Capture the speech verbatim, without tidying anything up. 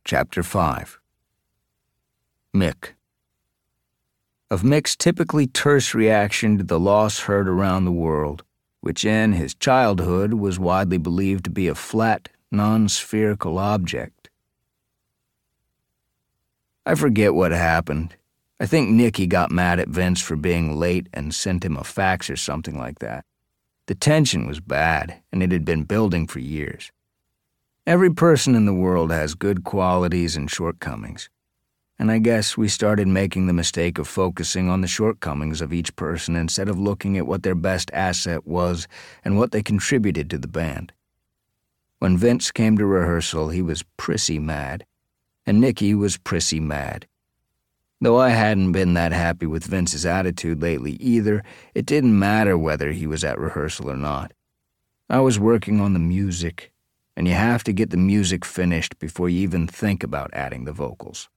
Chapter five. Mick. Of Mick's typically terse reaction to the loss heard around the world, which in his childhood was widely believed to be a flat, non-spherical object. I forget what happened. I think Nicky got mad at Vince for being late and sent him a fax or something like that. The tension was bad, and it had been building for years. Every person in the world has good qualities and shortcomings, and I guess we started making the mistake of focusing on the shortcomings of each person instead of looking at what their best asset was and what they contributed to the band. When Vince came to rehearsal, he was prissy mad, and Nicky was prissy mad. Though I hadn't been that happy with Vince's attitude lately either, it didn't matter whether he was at rehearsal or not. I was working on the music, and you have to get the music finished before you even think about adding the vocals.